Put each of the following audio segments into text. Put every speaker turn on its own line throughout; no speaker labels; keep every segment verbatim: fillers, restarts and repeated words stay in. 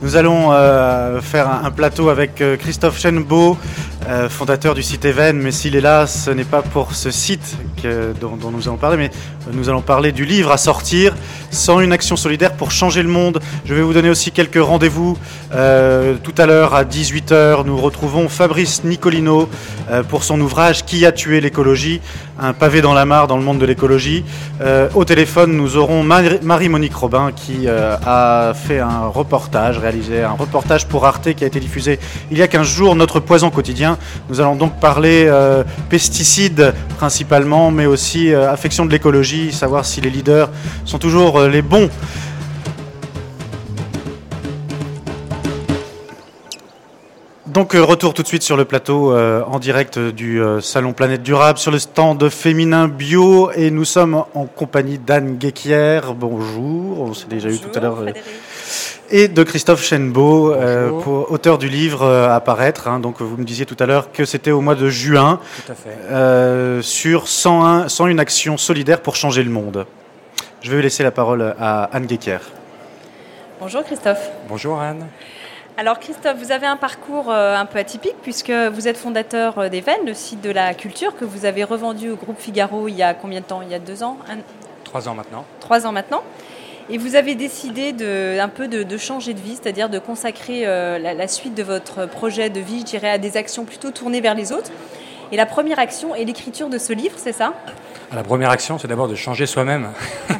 Nous allons euh, faire un, un plateau avec euh, Christophe Chenbeau, euh, fondateur du site Even, mais s'il est là, ce n'est pas pour ce site que, dont, dont nous allons parler, mais nous allons parler du livre à sortir, cent une actions solidaires pour changer le monde. Je vais vous donner aussi quelques rendez-vous. Euh, tout à l'heure, à dix-huit heures, nous retrouvons Fabrice Nicolino euh, pour son ouvrage « Qui a tué l'écologie ?» un pavé dans la mare dans le monde de l'écologie. Euh, au téléphone, nous aurons Marie-Monique Robin qui euh, a fait un reportage, réalisé un reportage pour Arte qui a été diffusé il y a quinze jours, Notre poison quotidien. Nous allons donc parler euh, pesticides principalement, mais aussi euh, affection de l'écologie, savoir si les leaders sont toujours euh, les bons. Donc retour tout de suite sur le plateau euh, en direct du euh, Salon Planète Durable sur le stand féminin bio et nous sommes en compagnie d'Anne Guéquier. Bonjour, on s'est déjà
Bonjour,
eu tout à l'heure.
Frédéric.
Et de Christophe Chenbeau, euh, pour, auteur du livre euh, à paraître. Hein, donc vous me disiez tout à l'heure que c'était au mois de juin.
Tout à fait.
Euh, sur cent un, cent une actions solidaires pour changer le monde. Je vais laisser la parole à Anne Guéquier.
Bonjour Christophe.
Bonjour Anne.
Alors Christophe, vous avez un parcours euh, un peu atypique puisque vous êtes fondateur euh, d'Even, le site de la culture que vous avez revendu au groupe Figaro il y a combien de temps ? Il y a deux ans un...
Trois ans maintenant.
Trois ans maintenant. Et vous avez décidé de, un peu de, de changer de vie, c'est-à-dire de consacrer euh, la, la suite de votre projet de vie, je dirais, à des actions plutôt tournées vers les autres. Et la première action est l'écriture de ce livre, c'est ça ?
La première action, c'est d'abord de changer soi-même.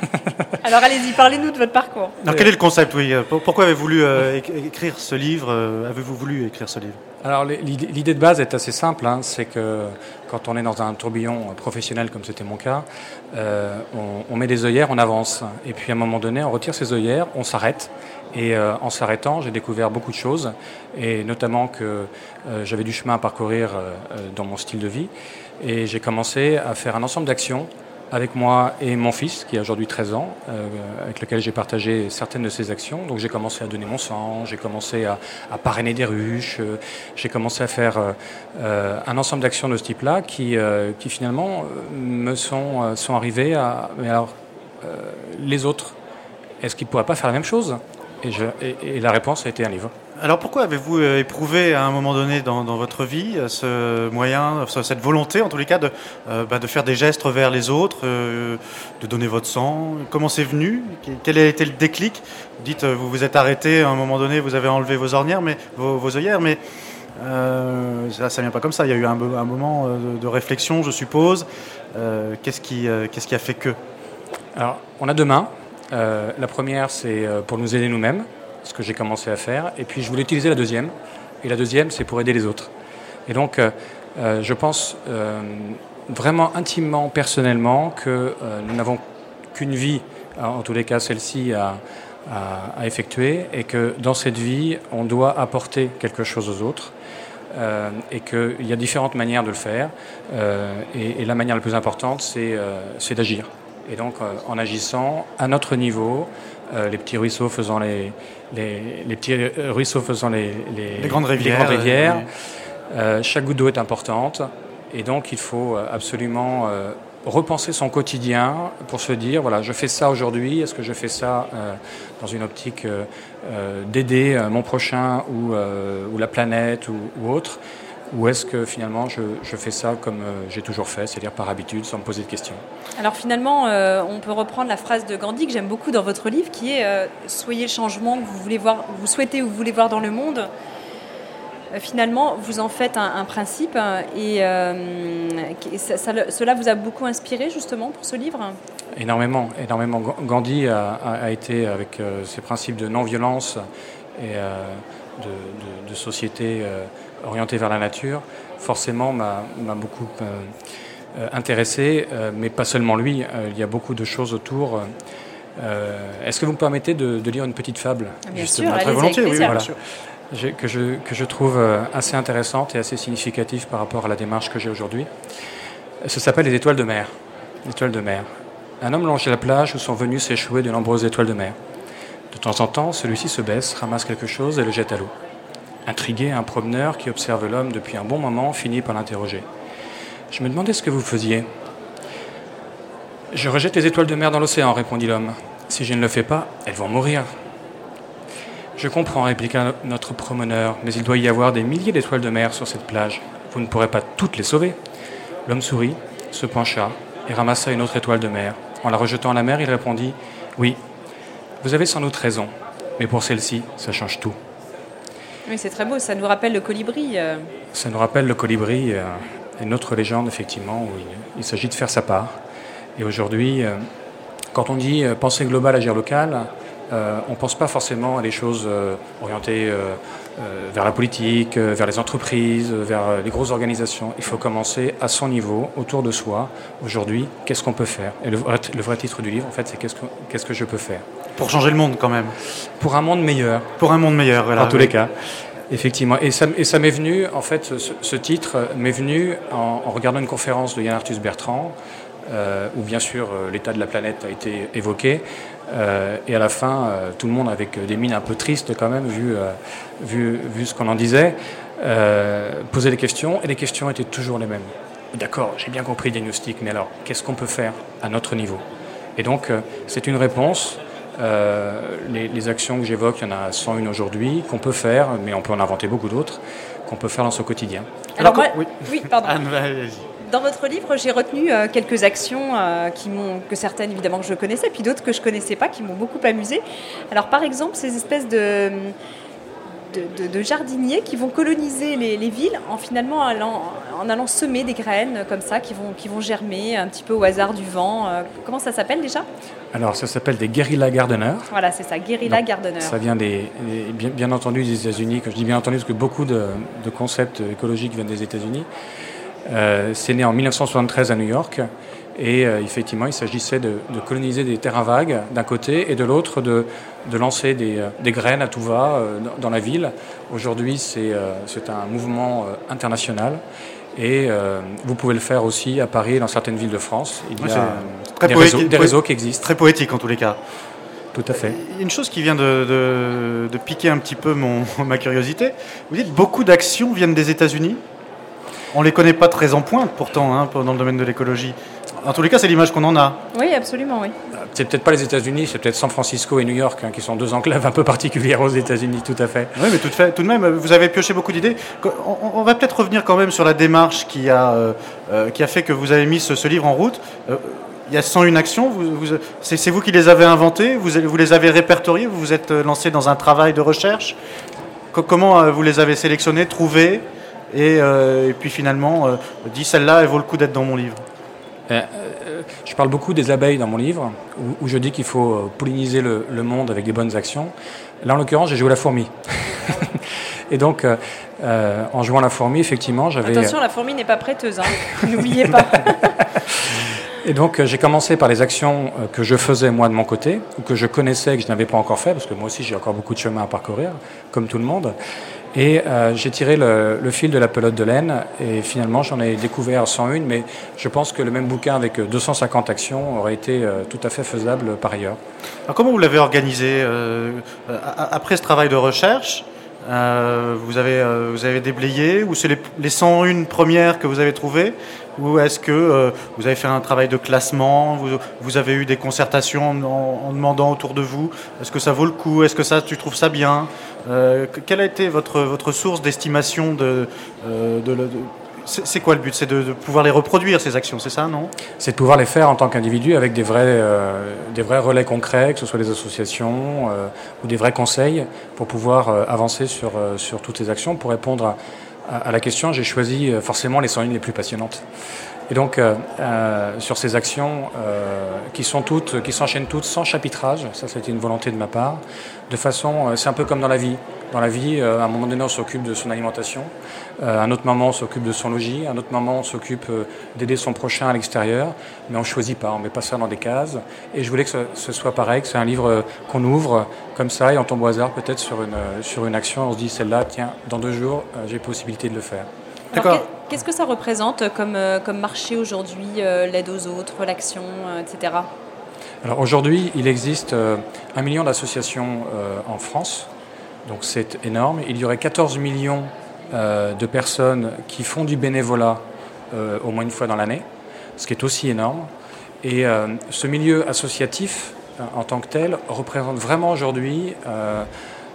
Alors allez-y, parlez-nous de votre parcours.
Alors quel est le concept, oui ? Pourquoi avez-vous voulu euh, écrire ce livre ? Avez-vous voulu écrire ce livre ?
Alors l'idée de base est assez simple, hein, c'est que quand on est dans un tourbillon professionnel comme c'était mon cas, euh, on, on met des œillères, on avance. Et puis à un moment donné, on retire ces œillères, on s'arrête. Et euh, en s'arrêtant, j'ai découvert beaucoup de choses, et notamment que euh, j'avais du chemin à parcourir euh, dans mon style de vie. Et j'ai commencé à faire un ensemble d'actions avec moi et mon fils, qui a aujourd'hui treize ans, euh, avec lequel j'ai partagé certaines de ces actions. Donc j'ai commencé à donner mon sang, j'ai commencé à, à parrainer des ruches, euh, j'ai commencé à faire euh, un ensemble d'actions de ce type-là qui, euh, qui finalement me sont, euh, sont arrivées à... Mais alors, euh, les autres, est-ce qu'ils ne pourraient pas faire la même chose ? Et, je, et, et la réponse a été un livre.
Alors pourquoi avez-vous éprouvé à un moment donné dans, dans votre vie ce moyen, cette volonté en tous les cas de, euh, bah, de faire des gestes vers les autres, euh, de donner votre sang ? Comment c'est venu ? Quel a été le déclic ? Vous dites, vous vous êtes arrêté à un moment donné, vous avez enlevé vos ornières, mais vos, vos œillères, mais euh, ça, ça vient pas comme ça. Il y a eu un, un moment de, de réflexion, je suppose. Euh, qu'est-ce qui, euh, qu'est-ce qui a fait que ?
Alors, on a deux mains. Euh, la première, c'est pour nous aider nous-mêmes, ce que j'ai commencé à faire. Et puis, je voulais utiliser la deuxième. Et la deuxième, c'est pour aider les autres. Et donc, euh, je pense euh, vraiment intimement, personnellement, que euh, nous n'avons qu'une vie, en tous les cas celle-ci, à, à, à effectuer. Et que dans cette vie, on doit apporter quelque chose aux autres. Euh, et qu'il y a différentes manières de le faire. Euh, et, et la manière la plus importante, c'est, euh, c'est d'agir. Et donc, euh, en agissant à notre niveau, euh, les petits ruisseaux faisant les, les, les petits ruisseaux faisant les, les,
les grandes rivières,
les grandes rivières
oui.
euh, chaque goutte d'eau est importante. Et donc, il faut absolument euh, repenser son quotidien pour se dire, voilà, je fais ça aujourd'hui, est-ce que je fais ça euh, dans une optique euh, euh, d'aider euh, mon prochain ou, euh, ou la planète ou, ou autre ? Ou est-ce que finalement je, je fais ça comme euh, j'ai toujours fait, c'est-à-dire par habitude, sans me poser de questions ?
Alors finalement, euh, on peut reprendre la phrase de Gandhi que j'aime beaucoup dans votre livre, qui est euh, « Soyez le changement que vous, voulez voir, vous souhaitez ou vous voulez voir dans le monde ». Euh, finalement, vous en faites un, un principe et, euh, et ça, ça, cela vous a beaucoup inspiré justement pour ce livre ?
Énormément, énormément. Gandhi a, a, a été avec euh, ses principes de non-violence et euh, de, de, de société euh, orientée vers la nature, forcément m'a, m'a beaucoup euh, intéressé, euh, mais pas seulement lui, euh, il y a beaucoup de choses autour. Euh, est-ce que vous me permettez de, de lire une petite fable ?
Bien
justement,
sûr,
très volontiers,
oui,
voilà. J'ai, que, je, que je trouve assez intéressante et assez significative par rapport à la démarche que j'ai aujourd'hui. Ça s'appelle les étoiles de mer. Les étoiles de mer. Un homme longeait la plage où sont venues s'échouer de nombreuses étoiles de mer. De temps en temps, celui-ci se baisse, ramasse quelque chose et le jette à l'eau. Intrigué, un promeneur qui observe l'homme depuis un bon moment finit par l'interroger. « Je me demandais ce que vous faisiez. »« Je rejette les étoiles de mer dans l'océan, répondit l'homme. Si je ne le fais pas, elles vont mourir. »« Je comprends, répliqua notre promeneur, mais il doit y avoir des milliers d'étoiles de mer sur cette plage. Vous ne pourrez pas toutes les sauver. L'homme sourit, se pencha et ramassa une autre étoile de mer. En la rejetant à la mer, il répondit « Oui, vous avez sans doute raison, mais pour celle-ci, ça change tout. »
Oui, c'est très beau, ça nous rappelle le colibri. Euh...
Ça nous rappelle le colibri, euh, une autre légende, effectivement, où il, il s'agit de faire sa part. Et aujourd'hui, euh, quand on dit euh, penser global, agir local, euh, on ne pense pas forcément à des choses euh, orientées euh, euh, vers la politique, euh, vers les entreprises, euh, vers euh, les grosses organisations. Il faut commencer à son niveau, autour de soi. Aujourd'hui, qu'est-ce qu'on peut faire? Et le vrai, le vrai titre du livre, en fait, c'est qu'est-ce que, qu'est-ce que je peux faire?
Pour changer le monde, quand même.
Pour un monde meilleur.
Pour un monde meilleur, voilà.
En tous oui. les cas. Effectivement. Et ça, et ça m'est venu, en fait, ce, ce titre m'est venu en, en regardant une conférence de Yann Arthus Bertrand, euh, où bien sûr euh, l'état de la planète a été évoqué. Euh, et à la fin, euh, tout le monde avec des mines un peu tristes quand même, vu, euh, vu, vu ce qu'on en disait, euh, posait des questions, et les questions étaient toujours les mêmes. D'accord, j'ai bien compris le diagnostic, mais alors, qu'est-ce qu'on peut faire à notre niveau? Et donc, euh, c'est une réponse. Euh, les, les actions que j'évoque, il y en a cent un aujourd'hui, qu'on peut faire, mais on peut en inventer beaucoup d'autres, qu'on peut faire dans son quotidien.
Alors, Alors moi, oui. oui, pardon.
Anne, vas-y.
Dans votre livre, j'ai retenu euh, quelques actions euh, qui m'ont, que certaines évidemment que je connaissais, puis d'autres que je ne connaissais pas, qui m'ont beaucoup amusée. Alors par exemple, ces espèces de, de, de, de jardiniers qui vont coloniser les, les villes en finalement allant, en allant semer des graines comme ça, qui vont, qui vont germer un petit peu au hasard du vent. Euh, comment ça s'appelle déjà ?
Alors ça s'appelle des guerrilla gardeners.
Voilà, c'est ça, guerrilla gardeners.
Ça vient des, des bien, bien entendu des États-Unis. Quand je dis bien entendu, parce que beaucoup de, de concepts écologiques viennent des États-Unis. Euh, c'est né en dix-neuf cent soixante-treize à New York et euh, effectivement il s'agissait de, de coloniser des terrains vagues d'un côté et de l'autre de, de lancer des, des graines à tout va euh, dans la ville. Aujourd'hui c'est, euh, c'est un mouvement euh, international et euh, vous pouvez le faire aussi à Paris et dans certaines villes de France. Il y
ouais,
a
très
des,
poétique,
réseaux, des réseaux qui existent.
Très poétique en tous les cas.
Tout à fait.
Il y a une chose qui vient de, de, de piquer un petit peu mon, ma curiosité. Vous dites beaucoup d'actions viennent des États-Unis. On ne les connaît pas très en pointe pourtant hein, dans le domaine de l'écologie. En tous les cas, c'est l'image qu'on en a.
Oui, absolument, oui.
C'est peut-être pas les États-Unis, c'est peut-être San Francisco et New York hein, qui sont deux enclaves un peu particulières aux États-Unis, tout à fait.
Oui, mais tout, fait, tout de même, vous avez pioché beaucoup d'idées. On, on va peut-être revenir quand même sur la démarche qui a, euh, qui a fait que vous avez mis ce, ce livre en route. Euh, il y a cent un actions, vous, vous, c'est, c'est vous qui les avez inventées, vous, vous les avez répertoriées, vous vous êtes lancé dans un travail de recherche. Comment vous les avez sélectionnées, trouvées et, euh, et puis finalement, euh, dit celle-là, elle vaut le coup d'être dans mon livre.
Euh, euh, je parle beaucoup des abeilles dans mon livre, où, où je dis qu'il faut polliniser le, le monde avec des bonnes actions. Là, en l'occurrence, j'ai joué la fourmi. Et donc, euh, euh, en jouant la fourmi, effectivement, j'avais...
Attention, la fourmi n'est pas prêteuse, hein. N'oubliez pas.
Et donc, euh, j'ai commencé par les actions euh, que je faisais moi de mon côté, ou que je connaissais et que je n'avais pas encore fait, parce que moi aussi, j'ai encore beaucoup de chemin à parcourir, comme tout le monde. Et euh, j'ai tiré le, le fil de la pelote de laine et finalement j'en ai découvert cent un, mais je pense que le même bouquin avec deux cent cinquante actions aurait été euh, tout à fait faisable par ailleurs.
Alors comment vous l'avez organisé euh, après ce travail de recherche? Euh, vous, avez, euh, vous avez déblayé, ou c'est les, les cent un premières que vous avez trouvées, ou est-ce que euh, vous avez fait un travail de classement, vous, vous avez eu des concertations en, en demandant autour de vous, est-ce que ça vaut le coup, est-ce que ça, tu trouves ça bien? euh, Quelle a été votre, votre source d'estimation de, euh, de, de, de c'est, c'est quoi le but? C'est de, de pouvoir les reproduire, ces actions, c'est ça, non?
C'est de pouvoir les faire en tant qu'individu avec des vrais, euh, des vrais relais concrets, que ce soit des associations euh, ou des vrais conseils, pour pouvoir euh, avancer sur, euh, sur toutes ces actions. Pour répondre à, à, à la question, j'ai choisi euh, forcément les cent un les plus passionnantes. Et donc, euh, euh, sur ces actions euh, qui sont toutes, qui s'enchaînent toutes sans chapitrage, ça c'était une volonté de ma part, de façon, euh, c'est un peu comme dans la vie. Dans la vie, euh, à un moment donné, on s'occupe de son alimentation, euh, à un autre moment, on s'occupe de son logis, à un autre moment, on s'occupe euh, d'aider son prochain à l'extérieur, mais on choisit pas, on met pas ça dans des cases. Et je voulais que ce, ce soit pareil, que c'est un livre qu'on ouvre comme ça, et on tombe au hasard peut-être sur une, sur une action, on se dit celle-là, tiens, dans deux jours, euh, j'ai possibilité de le faire.
D'accord. Alors, qu'est-ce que ça représente comme, comme marché aujourd'hui, euh, l'aide aux autres, l'action, euh, et cetera.
Alors aujourd'hui, il existe euh, un million d'associations euh, en France, donc c'est énorme. Il y aurait quatorze millions euh, de personnes qui font du bénévolat euh, au moins une fois dans l'année, ce qui est aussi énorme. Et euh, ce milieu associatif, euh, en tant que tel, représente vraiment aujourd'hui euh,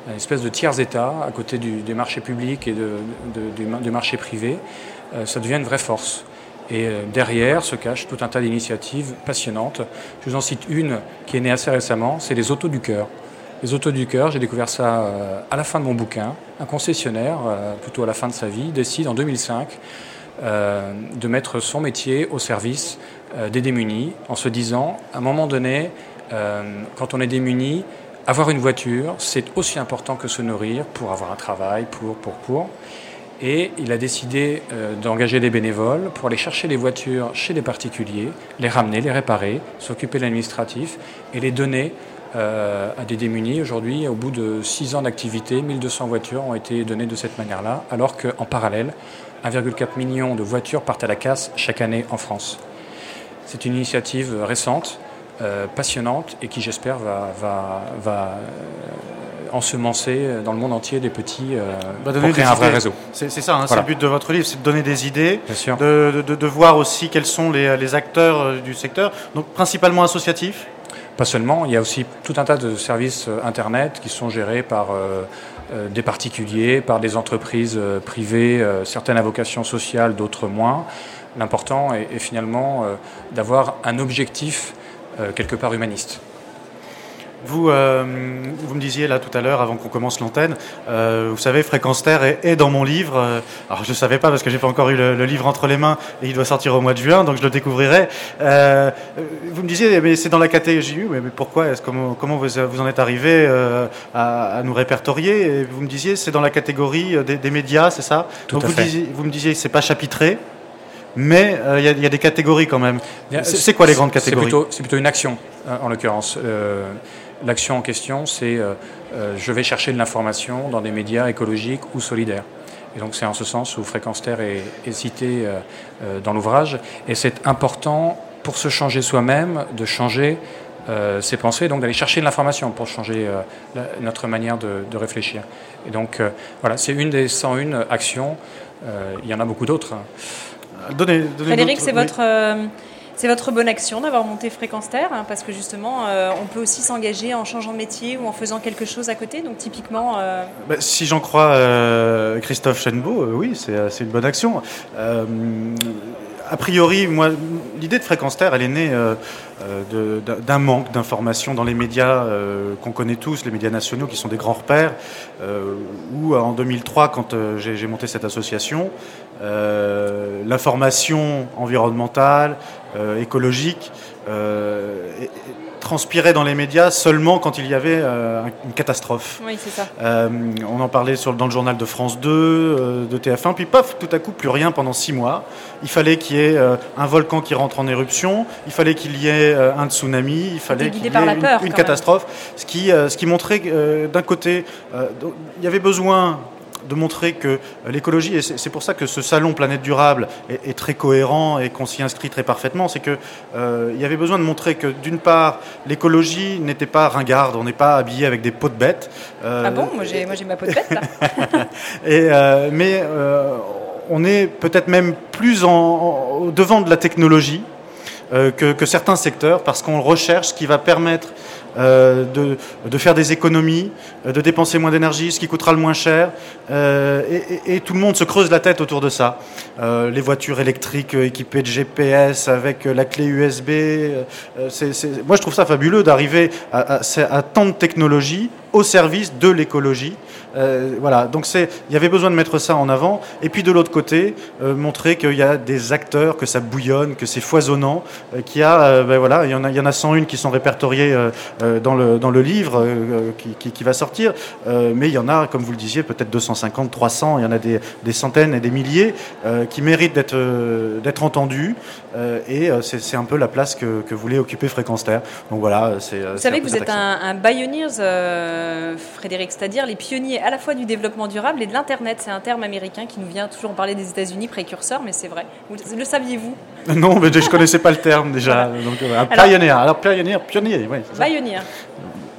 une espèce de tiers-État à côté du, des marchés publics et de, de, du, du marché privé, euh, ça devient une vraie force. Et euh, derrière se cache tout un tas d'initiatives passionnantes. Je vous en cite une qui est née assez récemment, c'est les Autos du Cœur. Les Autos du Cœur, j'ai découvert ça euh, à la fin de mon bouquin. Un concessionnaire, euh, plutôt à la fin de sa vie, décide en deux mille cinq euh, de mettre son métier au service euh, des démunis, en se disant, à un moment donné, euh, quand on est démuni, avoir une voiture, c'est aussi important que se nourrir pour avoir un travail, pour, pour, pour. Et il a décidé euh, d'engager des bénévoles pour aller chercher les voitures chez les particuliers, les ramener, les réparer, s'occuper de l'administratif et les donner euh, à des démunis. Aujourd'hui, au bout de six ans d'activité, mille deux cents voitures ont été données de cette manière-là, alors qu'en parallèle, un virgule quatre million de voitures partent à la casse chaque année en France. C'est une initiative récente, euh, passionnante et qui, j'espère, va, va, va euh, ensemencer dans le monde entier des petits euh,
bah,
pour créer un vrai
idées.
réseau.
C'est, c'est ça, hein,
Voilà.
c'est le but de votre livre, c'est de donner des idées,
Bien sûr.
de, de, de voir aussi quels sont les, les acteurs euh, du secteur, donc principalement associatifs.
Pas seulement, il y a aussi tout un tas de services euh, Internet qui sont gérés par euh, euh, des particuliers, par des entreprises euh, privées, euh, certaines à vocation sociale, d'autres moins. L'important est, est finalement euh, d'avoir un objectif euh, quelque part humaniste.
Vous, euh, vous me disiez là tout à l'heure, avant qu'on commence l'antenne, euh, vous savez, Fréquence Terre est, est dans mon livre. Euh, alors je ne savais pas parce que j'ai pas encore eu le, le livre entre les mains et il doit sortir au mois de juin, donc je le découvrirai. Euh, vous me disiez, mais c'est dans la catégorie. Mais, mais pourquoi est-ce, comment, comment vous, vous en êtes arrivé euh, à, à nous répertorier? Et vous me disiez, c'est dans la catégorie des, des médias, c'est ça?
Tout
Donc
à
vous,
fait.
disiez, vous me disiez, c'est pas chapitré. Mais il euh, y, y a des catégories quand même.
C'est,
c'est quoi les grandes catégories?
c'est plutôt, c'est plutôt une action, en l'occurrence. Euh, l'action en question, c'est euh, euh, je vais chercher de l'information dans des médias écologiques ou solidaires. Et donc c'est en ce sens où Fréquence Terre est, est cité euh, euh, dans l'ouvrage. Et c'est important, pour se changer soi-même, de changer euh, ses pensées, donc d'aller chercher de l'information pour changer euh, la, notre manière de, de réfléchir. Et donc euh, voilà, c'est une des cent une actions. Euh, il y en a beaucoup d'autres.
Donnez, donnez
Frédéric,
d'autres,
c'est
oui.
votre, euh, c'est votre bonne action d'avoir monté Fréquence Terre, hein, parce que justement, euh, on peut aussi s'engager en changeant de métier ou en faisant quelque chose à côté. Donc typiquement... Euh...
Bah, si j'en crois euh, Christophe Chennebeau, euh, oui, c'est, c'est une bonne action. Euh, a priori, moi, l'idée de Fréquence Terre, elle est née euh, de, d'un manque d'informations dans les médias euh, qu'on connaît tous, les médias nationaux qui sont des grands repères, euh, où en deux mille trois, quand euh, j'ai, j'ai monté cette association, euh, l'information environnementale, euh, écologique, euh, et, et, transpirait dans les médias seulement quand il y avait euh, une catastrophe.
Oui, c'est ça.
Euh, on en parlait sur, dans le journal de France deux, euh, de T F un, puis paf, tout à coup, plus rien pendant six mois. Il fallait qu'il y ait euh, un volcan qui rentre en éruption, il fallait qu'il y ait euh, un tsunami, il fallait qu'il y ait
par la
une,
peur,
une catastrophe, ce qui, euh, ce qui montrait euh, d'un côté, euh, il y avait besoin de montrer que l'écologie, et c'est pour ça que ce salon Planète Durable est, est très cohérent et qu'on s'y inscrit très parfaitement, c'est qu'il euh, y avait besoin de montrer que d'une part, l'écologie n'était pas ringarde, on n'est pas habillé avec des peaux de bêtes.
Euh, ah bon, moi j'ai, moi j'ai ma peau de bête là.
et, euh, mais euh, on est peut-être même plus en, en, au devant de la technologie euh, que, que certains secteurs, parce qu'on recherche ce qui va permettre Euh, de, de faire des économies, de dépenser moins d'énergie, ce qui coûtera le moins cher, euh, et, et, et tout le monde se creuse la tête autour de ça. Euh, les voitures électriques équipées de G P S avec la clé U S B, euh, c'est, c'est... moi je trouve ça fabuleux d'arriver à, à, à tant de technologies au service de l'écologie. Euh, voilà, donc c'est, il y avait besoin de mettre ça en avant, et puis de l'autre côté, euh, montrer qu'il y a des acteurs, que ça bouillonne, que c'est foisonnant, euh, qu'il y a, euh, ben voilà, il y en a, il y en a cent un qui sont répertoriés euh, euh, dans le dans le livre euh, qui, qui, qui va sortir, euh, mais il y en a, comme vous le disiez, peut-être deux cent cinquante, trois cents, il y en a des, des centaines et des milliers euh, qui méritent d'être euh, d'être entendus, euh, et euh, c'est, c'est un peu la place que, que voulait occuper Fréquence Terre. Donc voilà, c'est.
Vous
c'est
savez que vous êtes
action.
un, un pioneers, euh, Frédéric, c'est-à-dire les pionniers à la fois du développement durable et de l'Internet. C'est un terme américain qui nous vient toujours, on parlait des États-Unis, précurseur, mais c'est vrai. Vous, le saviez-vous?
Non, mais je ne connaissais pas le terme déjà.
Voilà.
Donc, un
Alors,
pionnier, alors pionnier, pionnier, oui.
Pioneer.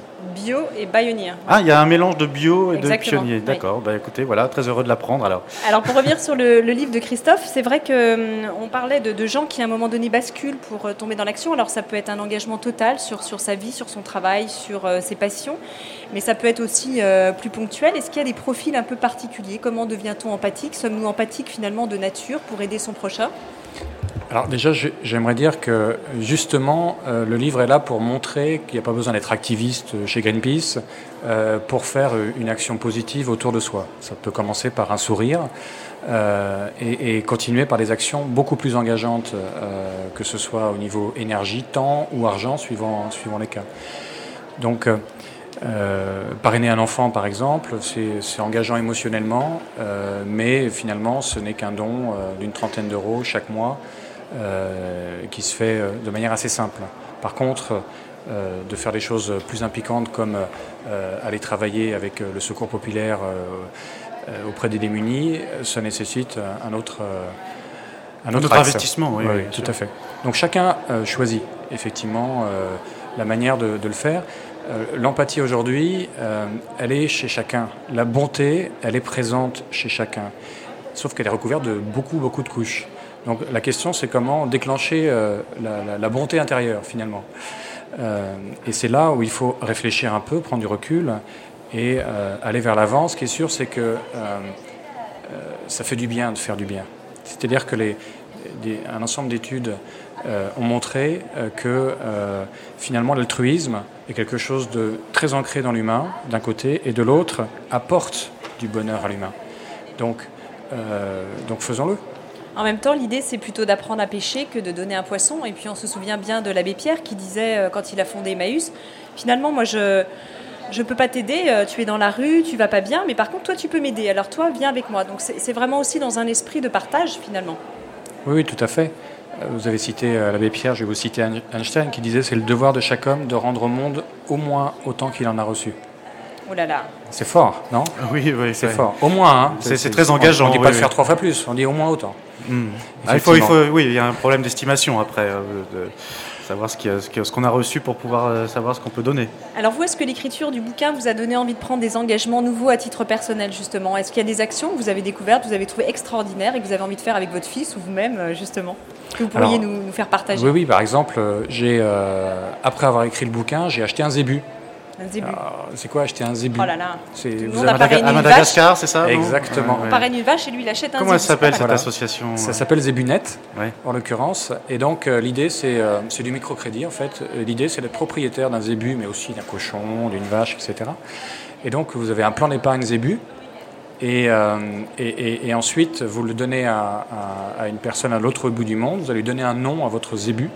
bio et pionnier.
Ah, il y a un mélange de bio et
Exactement,
de pionnier. D'accord. Oui. Bah, écoutez, voilà, très heureux de l'apprendre alors.
Alors pour revenir sur le, le livre de Christophe, c'est vrai qu'on parlait de, de gens qui à un moment donné basculent pour tomber dans l'action. Alors ça peut être un engagement total sur, sur sa vie, sur son travail, sur euh, ses passions, mais ça peut être aussi euh, plus ponctuel. Est-ce qu'il y a des profils un peu particuliers? Comment devient-on empathique? Sommes-nous empathiques finalement de nature pour aider son prochain?
Alors déjà, j'aimerais dire que justement, euh, le livre est là pour montrer qu'il n'y a pas besoin d'être activiste chez Greenpeace euh, pour faire une action positive autour de soi. Ça peut commencer par un sourire euh, et, et continuer par des actions beaucoup plus engageantes, euh, que ce soit au niveau énergie, temps ou argent, suivant, suivant les cas. Donc, euh, parrainer un enfant, par exemple, c'est engageant émotionnellement, euh, mais finalement, ce n'est qu'un don euh, d'une trentaine d'euros chaque mois. Euh, qui se fait de manière assez simple. Par contre, euh, de faire des choses plus impliquantes comme euh, aller travailler avec le secours populaire euh, auprès des démunis, ça nécessite un autre, un autre,
un autre investissement. Oui,
oui,
oui,
tout
sûr.
à fait. Donc chacun euh, choisit effectivement euh, la manière de, de le faire. Euh, L'empathie aujourd'hui, euh, elle est chez chacun. La bonté, elle est présente chez chacun. Sauf qu'elle est recouverte de beaucoup, beaucoup de couches. Donc la question, c'est comment déclencher euh, la, la, la bonté intérieure, finalement. Euh, et c'est là où il faut réfléchir un peu, prendre du recul et euh, aller vers l'avant. Ce qui est sûr, c'est que euh, euh, ça fait du bien de faire du bien. C'est-à-dire que les, des, un ensemble d'études euh, ont montré euh, que euh, finalement l'altruisme est quelque chose de très ancré dans l'humain, d'un côté, et de l'autre, apporte du bonheur à l'humain. Donc, euh, donc faisons-le.
En même temps, l'idée, c'est plutôt d'apprendre à pêcher que de donner un poisson. Et puis, on se souvient bien de l'abbé Pierre qui disait, euh, quand il a fondé Emmaüs, finalement, moi, je ne peux pas t'aider, euh, tu es dans la rue, tu vas pas bien, mais par contre, toi, tu peux m'aider. Alors, toi, viens avec moi. Donc, c'est vraiment aussi dans un esprit de partage, finalement.
Oui, oui, tout à fait. Vous avez cité euh, l'abbé Pierre, je vais vous citer Einstein, qui disait « c'est le devoir de chaque homme de rendre au monde au moins autant qu'il en a reçu ».
Oh là là.
C'est fort, non?
Oui, oui,
c'est fort. Au moins, hein.
C'est très engageant.
On ne dit
oui,
pas
oui.
de faire trois fois plus, on dit au moins autant.
Mmh. Ah, il faut, il faut, oui, il y a un problème d'estimation après, euh, de savoir ce qu'on ce qu'on a reçu pour pouvoir euh, savoir ce qu'on peut donner.
Alors vous, est-ce que l'écriture du bouquin vous a donné envie de prendre des engagements nouveaux à titre personnel, justement? Est-ce qu'il y a des actions que vous avez découvertes, vous avez trouvées extraordinaires et que vous avez envie de faire avec votre fils ou vous-même, justement, que vous pourriez Alors, nous, nous faire partager?
Oui, oui, par exemple, j'ai, euh, après avoir écrit le bouquin, j'ai acheté un zébu.
Un zébu.
C'est quoi acheter un zébu?
Oh là là.
Vous avez à Madagascar, c'est ça?
Exactement.
On parraine une vache et lui, il achète un
Comment
zébu.
Comment elle s'appelle cette
voilà.
association?
Ça s'appelle Zebunet,
ouais.
en l'occurrence. Et donc, euh, l'idée, c'est euh, du microcrédit, en fait. L'idée, c'est d'être propriétaire d'un zébu, mais aussi d'un cochon, d'une vache, et cetera. Et donc, vous avez un plan d'épargne zébu. Et, euh, et, et, et ensuite, vous le donnez à, à, à une personne à l'autre bout du monde. Vous allez lui donner un nom à votre zébu.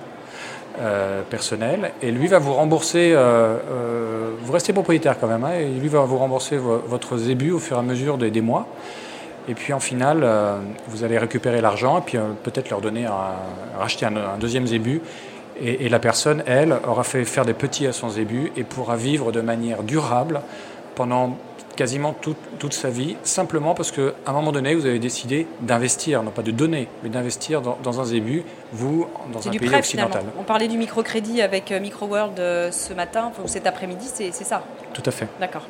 Euh, personnel, et lui va vous rembourser, euh, euh, vous restez propriétaire quand même, hein, et lui va vous rembourser vo votre zébu au fur et à mesure des, des mois, et puis en final, euh, vous allez récupérer l'argent, et puis euh, peut-être leur donner, un, racheter un, un deuxième zébu, et, et la personne, elle, aura fait faire des petits à son zébu, et pourra vivre de manière durable pendant quasiment toute, toute sa vie, simplement parce qu'à un moment donné, vous avez décidé d'investir, non pas de donner, mais d'investir dans, dans un zébu, vous, dans un
du
pays
prêt,
occidental.
Finalement. On parlait du microcrédit avec Microworld euh, ce matin, ou cet après-midi, c'est ça?
Tout à fait.
D'accord.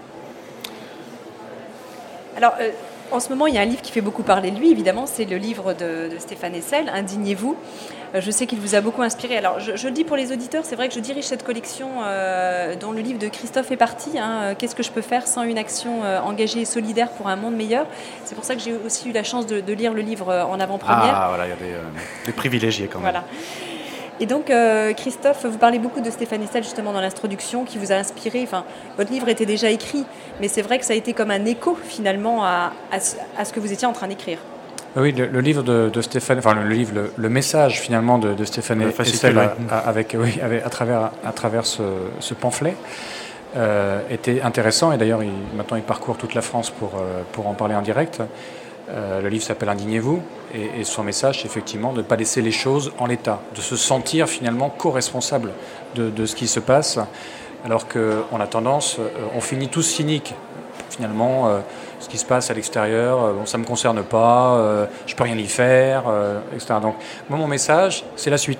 Alors, euh, en ce moment, il y a un livre qui fait beaucoup parler de lui, évidemment, c'est le livre de, de Stéphane Hessel, Indignez-vous. Euh, je sais qu'il vous a beaucoup inspiré. Alors, je, je le dis pour les auditeurs, c'est vrai que je dirige cette collection euh, dont le livre de Christophe est parti. Hein, Qu'est-ce que je peux faire sans une action euh, engagée et solidaire pour un monde meilleur? C'est pour ça que j'ai aussi eu la chance de, de lire le livre en avant-première.
Ah, voilà, il y a des, euh, des privilégiés quand même.
Voilà. Et donc, euh, Christophe, vous parlez beaucoup de Stéphane Hessel justement dans l'introduction, qui vous a inspiré. Enfin, votre livre était déjà écrit, mais c'est vrai que ça a été comme un écho finalement à, à, à ce que vous étiez en train d'écrire.
Oui, le, le livre de, de Stéphane, enfin le livre, le, le message finalement de, de Stéphane Hessel, ouais. avec, oui, avec, à travers, à travers ce, ce pamphlet, euh, était intéressant. Et d'ailleurs, il, maintenant, il parcourt toute la France pour, euh, pour en parler en direct. Euh, le livre s'appelle Indignez-vous, et, et son message, c'est effectivement de ne pas laisser les choses en l'état, de se sentir finalement co-responsable de, de ce qui se passe, alors qu'on a tendance, euh, on finit tous cyniques, finalement, euh, ce qui se passe à l'extérieur, euh, bon, ça ne me concerne pas, euh, je ne peux rien y faire, euh, et cetera. Donc, moi, mon message, c'est la suite.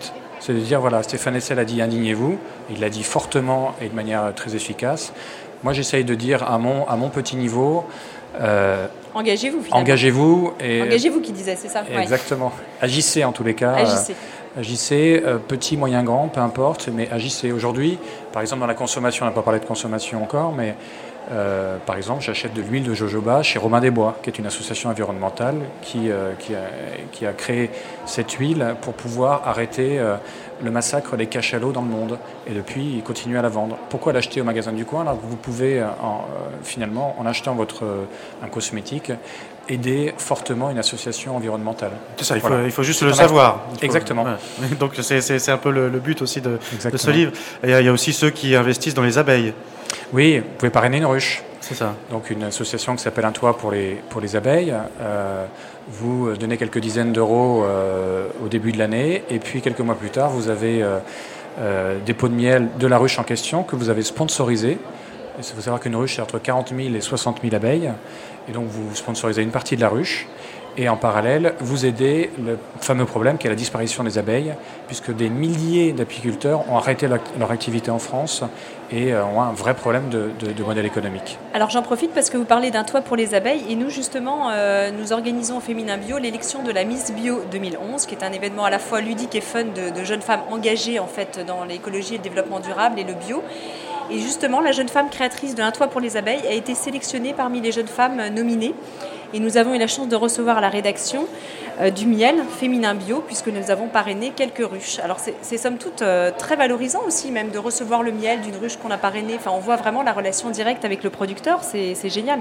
C'est de dire, voilà, Stéphane Hessel a dit indignez-vous, il l'a dit fortement et de manière très efficace. Moi, j'essaye de dire à mon, à mon petit niveau...
Euh, engagez-vous, finalement.
Engagez-vous. Et,
engagez-vous qui disait, c'est ça.
Exactement. Ouais. Agissez en tous les cas.
Agissez.
Euh, agissez, euh, petit, moyen, grand, peu importe, mais agissez. Aujourd'hui, par exemple, dans la consommation, on n'a pas parlé de consommation encore, mais euh, par exemple, j'achète de l'huile de jojoba chez Robin des Bois, qui est une association environnementale qui, euh, qui, a, qui a créé cette huile pour pouvoir arrêter euh, le massacre des cachalots dans le monde. Et depuis, ils continuent à la vendre. Pourquoi l'acheter au magasin du coin alors que vous pouvez, en, euh, finalement, en achetant votre, euh, un cosmétique, aider fortement une association environnementale.
C'est ça, il,
voilà.
faut, il faut juste le savoir.
Faut, Exactement.
Ouais. Donc c'est, c'est, c'est un peu le, le but aussi de, de ce livre. Et il y a aussi ceux qui investissent dans les abeilles.
Oui, vous pouvez parrainer une ruche.
C'est ça.
Donc une association qui s'appelle Un Toit pour les, pour les abeilles. Euh, vous donnez quelques dizaines d'euros euh, au début de l'année et puis quelques mois plus tard, vous avez euh, euh, des pots de miel de la ruche en question que vous avez sponsorisé. Il faut savoir qu'une ruche, c'est entre quarante mille et soixante mille abeilles. Et donc vous sponsorisez une partie de la ruche. Et en parallèle, vous aidez le fameux problème qui est la disparition des abeilles, puisque des milliers d'apiculteurs ont arrêté leur activité en France et ont un vrai problème de, de, de modèle économique. Alors
j'en profite parce que vous parlez d'un toit pour les abeilles et nous justement, euh, nous organisons au Féminin Bio l'élection de la Miss Bio deux mille onze, qui est un événement à la fois ludique et fun de, de jeunes femmes engagées en fait dans l'écologie et le développement durable et le bio. Et justement, la jeune femme créatrice de Un Toit pour les abeilles a été sélectionnée parmi les jeunes femmes nominées. Et nous avons eu la chance de recevoir à la rédaction euh, du miel féminin bio, puisque nous avons parrainé quelques ruches. Alors c'est, c'est somme toute euh, très valorisant aussi, même de recevoir le miel d'une ruche qu'on a parrainée. Enfin, on voit vraiment la relation directe avec le producteur, c'est, c'est génial.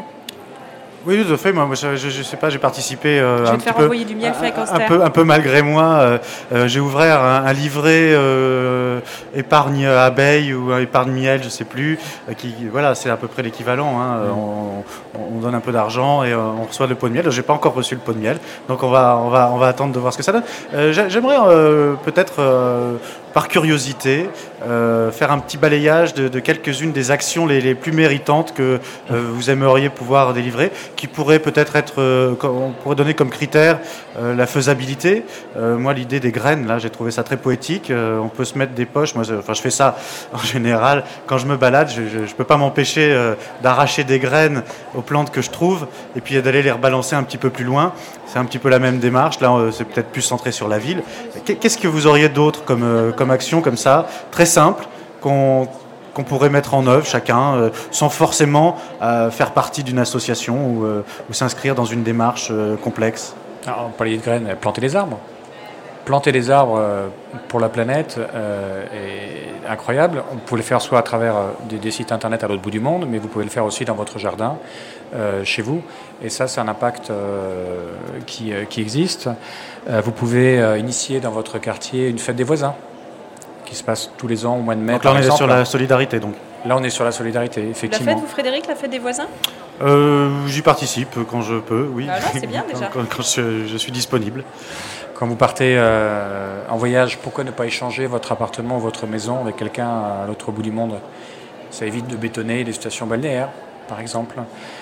Oui, tout à fait. Moi, je, je, je sais pas, j'ai participé euh,
je vais
un
te faire
peu,
envoyer du miel fait
un, un peu, un peu malgré moi. Euh, euh, j'ai ouvert un, un livret euh, épargne abeille ou épargne miel, je sais plus. Euh, qui, voilà, c'est à peu près l'équivalent. Hein. Mmh. On, on donne un peu d'argent et euh, on reçoit le pot de miel. J'ai pas encore reçu le pot de miel, donc on va, on va, on va attendre de voir ce que ça donne. Euh, j'aimerais euh, peut-être. Euh, par curiosité, euh, faire un petit balayage de, de quelques-unes des actions les, les plus méritantes que euh, vous aimeriez pouvoir délivrer, qui pourraient peut-être être, euh, on pourrait donner comme critère euh, la faisabilité. Euh, moi, l'idée des graines, là, j'ai trouvé ça très poétique. Euh, on peut se mettre des poches. Moi, je, enfin, je fais ça en général quand je me balade. Je ne peux pas m'empêcher euh, d'arracher des graines aux plantes que je trouve et puis d'aller les rebalancer un petit peu plus loin. C'est un petit peu la même démarche. Là, euh, c'est peut-être plus centré sur la ville. Qu'est-ce que vous auriez d'autre comme euh, comme action comme ça, très simple, qu'on, qu'on pourrait mettre en œuvre chacun, euh, sans forcément euh, faire partie d'une association ou, euh, ou s'inscrire dans une démarche euh, complexe?
Alors, on parlait de graines, planter les arbres. Planter les arbres euh, pour la planète euh, est incroyable. Vous pouvez le faire soit à travers euh, des, des sites internet à l'autre bout du monde, mais vous pouvez le faire aussi dans votre jardin, euh, chez vous. Et ça, c'est un impact euh, qui, euh, qui existe. Euh, vous pouvez euh, initier dans votre quartier une fête des voisins, qui se passe tous les ans au mois de mai.
Donc là, on est sur la solidarité, donc.
Là, on est sur la solidarité, effectivement.
La fête, vous, Frédéric, la fête des voisins
euh, J'y participe quand je peux, oui.
Voilà, c'est bien déjà.
quand, quand je, je suis disponible.
Quand vous partez euh, en voyage, pourquoi ne pas échanger votre appartement ou votre maison avec quelqu'un à l'autre bout du monde? Ça évite de bétonner les stations balnéaires, par exemple.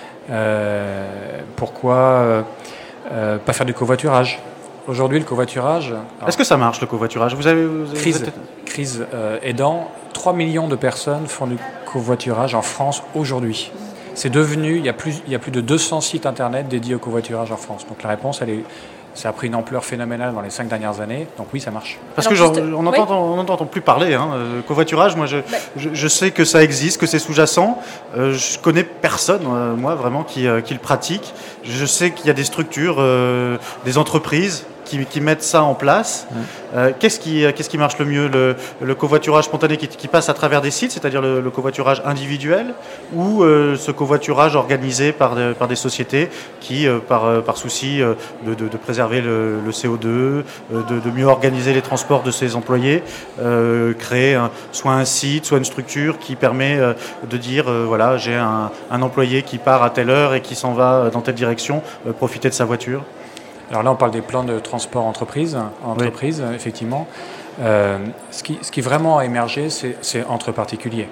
Euh, pourquoi euh, euh, pas faire du covoiturage? Aujourd'hui, le covoiturage... Alors,
est-ce que ça marche, le covoiturage? Vous avez, vous avez,
Crise,
vous êtes...
crise euh, aidant, trois millions de personnes font du covoiturage en France aujourd'hui. C'est devenu, il y a plus, il y a plus de deux cents sites internet dédiés au covoiturage en France. Donc la réponse, elle est... Ça a pris une ampleur phénoménale dans les cinq dernières années, donc oui, ça marche.
Parce Alors, que juste, on n'entend oui. plus parler. Hein. Euh, covoiturage, moi, je, bah. je, je sais que ça existe, que c'est sous-jacent. Euh, je connais personne, euh, moi, vraiment, qui, euh, qui le pratique. Je sais qu'il y a des structures, euh, des entreprises qui, qui mettent ça en place. Mmh. Euh, qu'est-ce qui, qu'est-ce qui marche le mieux? Le, le covoiturage spontané qui, qui passe à travers des sites, c'est-à-dire le, le covoiturage individuel, ou euh, ce covoiturage organisé par, de, par des sociétés qui, euh, par, par souci euh, de, de, de préserver le, le C O deux, euh, de, de mieux organiser les transports de ses employés, euh, créer un, soit un site, soit une structure qui permet euh, de dire, euh, voilà, j'ai un, un employé qui part à telle heure et qui s'en va dans telle direction, euh, profiter de sa voiture.
Alors là, on parle des plans de transport entreprise, entreprise oui. effectivement. Euh, ce, qui, ce qui vraiment a émergé, c'est, c'est entre particuliers.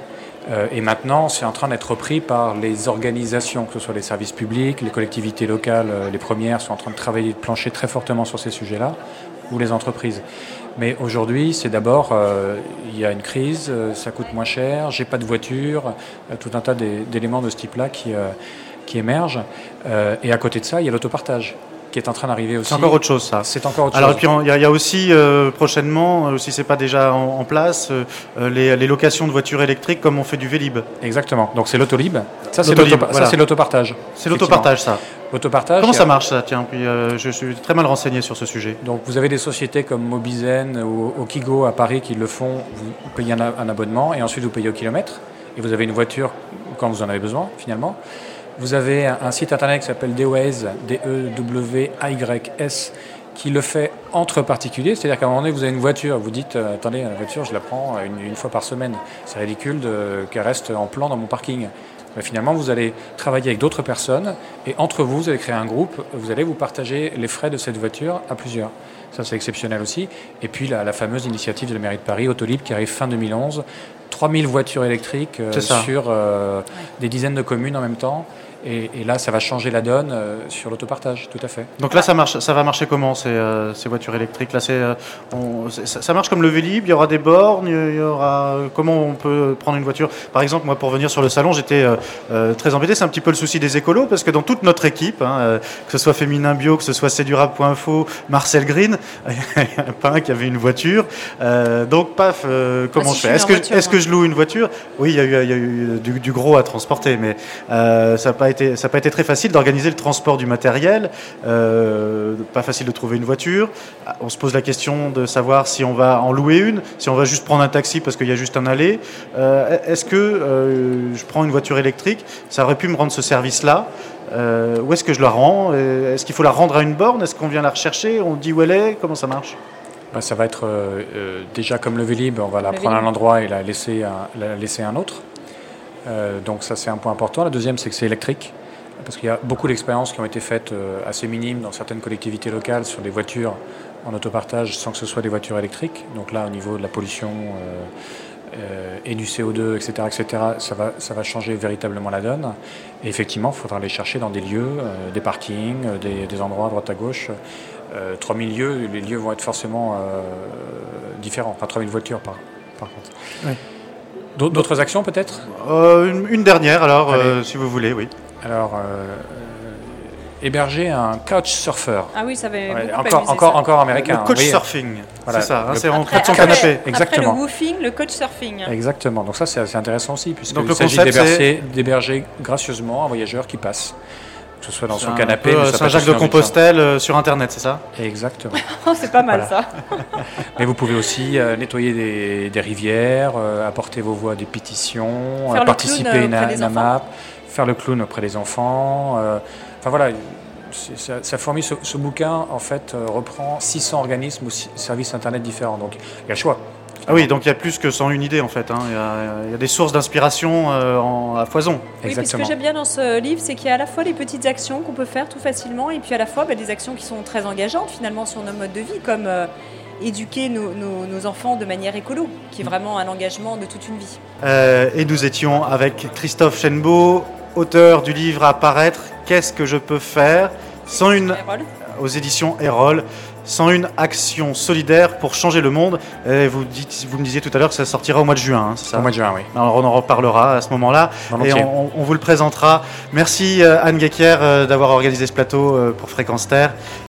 Euh, et maintenant, c'est en train d'être repris par les organisations, que ce soit les services publics, les collectivités locales, euh, les premières sont en train de travailler, de plancher très fortement sur ces sujets-là, ou les entreprises. Mais aujourd'hui, c'est d'abord, euh, il y a une crise, euh, ça coûte moins cher, j'ai pas de voiture, euh, tout un tas d'éléments de ce type-là qui, euh, qui émergent. Euh, et à côté de ça, il y a l'autopartage, qui est en train d'arriver aussi.
C'est encore autre chose, ça.
C'est encore autre
Alors,
chose.
Alors, et puis, il y, y a aussi, euh, prochainement, euh, si ce n'est pas déjà en, en place, euh, les, les locations de voitures électriques comme on fait du Vélib.
Exactement. Donc, c'est l'autolib. Ça, c'est
L'autolib,
l'autopartage.
voilà.
Ça, c'est l'autopartage.
C'est l'autopartage, ça.
L'autopartage.
Comment ça marche, ça? Tiens, puis, euh, je suis très mal renseigné sur ce sujet.
Donc, vous avez des sociétés comme Mobizen ou Okigo à Paris qui le font. Vous payez un, un abonnement et ensuite vous payez au kilomètre. Et vous avez une voiture quand vous en avez besoin, finalement. Vous avez un site internet qui s'appelle Dewise, D E W Y S, qui le fait entre particuliers. C'est-à-dire qu'à un moment donné, vous avez une voiture, vous dites euh, « Attendez, la voiture, je la prends une, une fois par semaine. C'est ridicule de, qu'elle reste en plan dans mon parking. » Mais finalement, vous allez travailler avec d'autres personnes et entre vous, vous allez créer un groupe, vous allez vous partager les frais de cette voiture à plusieurs. Ça, c'est exceptionnel aussi. Et puis, la, la fameuse initiative de la mairie de Paris, Autolib, qui arrive fin deux mille onze. trois mille voitures électriques euh, sur euh, ouais. des dizaines de communes en même temps. Et, et là, ça va changer la donne euh, sur l'autopartage, tout à fait.
Donc là, ça marche, ça va marcher comment ces, euh, ces voitures électriques? Là, c'est, euh, on, c'est, ça marche comme le Vélib. Il y aura des bornes. Il y aura comment on peut prendre une voiture? Par exemple, moi, pour venir sur le salon, j'étais euh, euh, très embêté. C'est un petit peu le souci des écolos parce que dans toute notre équipe, hein, euh, que ce soit Féminin Bio, que ce soit Cédurable point info, Marcel Green, il n'y en a pas un qui avait une voiture. Euh, donc, paf, euh, comment ah, si je fais? Est-ce que, voiture, est-ce que je loue une voiture? Oui, il y a eu, il y a eu du, du gros à transporter, mais euh, ça n'a pas été, ça n'a pas été très facile d'organiser le transport du matériel. Euh, pas facile de trouver une voiture. On se pose la question de savoir si on va en louer une, si on va juste prendre un taxi parce qu'il y a juste un aller. Euh, est-ce que euh, je prends une voiture électrique? Ça aurait pu me rendre ce service-là. Euh, où est-ce que je la rends? Est-ce qu'il faut la rendre à une borne? Est-ce qu'on vient la rechercher? On dit où elle est? Comment ça marche?
Ben, ça va être euh, euh, déjà comme le Vélib, on va la le prendre à un endroit et la laisser à, la laisser à un autre. Euh, donc ça, c'est un point important. La deuxième, c'est que c'est électrique. Parce qu'il y a beaucoup d'expériences qui ont été faites euh, assez minimes dans certaines collectivités locales sur des voitures en autopartage sans que ce soit des voitures électriques. Donc là, au niveau de la pollution euh, euh, et du C O deux, et cetera, et cetera, ça va, ça va changer véritablement la donne. Et effectivement, il faudra aller chercher dans des lieux, euh, des parkings, euh, des, des endroits à droite à gauche. Euh, trois mille lieux, les lieux vont être forcément euh, différents. Enfin, trois mille voitures par, par contre. Oui. D'autres actions peut-être?
euh, une, une dernière alors, euh, si vous voulez, oui.
Alors, euh, héberger un couchsurfer.
Ah oui, ça va ouais,
encore, encore, ça. encore américain.
Le couchsurfing, voilà. C'est ça, hein, c'est rentrer de son canapé.
Exactement.
Après le woofing, le couchsurfing.
Exactement, donc ça c'est assez intéressant aussi, puisqu'il s'agit d'héberger, d'héberger gracieusement un voyageur qui passe. Que ce soit dans c'est son canapé.
Peu, Saint-Jacques-de-Compostelle euh, sur Internet, c'est ça?
Exactement.
C'est pas mal voilà. ça.
Mais vous pouvez aussi euh, nettoyer des, des rivières, euh, apporter vos voix à des pétitions, euh, participer à une, une AMAP, faire le clown auprès des enfants. Euh, enfin voilà, ça, ça fournit ce, ce bouquin en fait euh, reprend six cents organismes ou services Internet différents. Donc il y a le choix.
Ah oui, donc il y a plus que cent une idées en fait. Hein. Il, y a, il y a des sources d'inspiration euh, en, à foison.
Oui, puis ce que j'aime bien dans ce livre, c'est qu'il y a à la fois les petites actions qu'on peut faire tout facilement et puis à la fois bah, des actions qui sont très engageantes finalement sur nos modes de vie, comme euh, éduquer nos, nos, nos enfants de manière écolo, qui est vraiment un engagement de toute une vie.
Euh, et nous étions avec Christophe Chennebeau, auteur du livre à paraître « Qu'est-ce que je peux faire ?» sans une aux éditions Erol. Sans une action solidaire pour changer le monde. Et vous, dites, vous me disiez tout à l'heure que ça sortira au mois de juin. Hein, c'est ça?
Au mois de juin, oui.
Alors on en reparlera à ce moment-là. Et on, on vous le présentera. Merci Anne Guéquière d'avoir organisé ce plateau pour Fréquence Terre.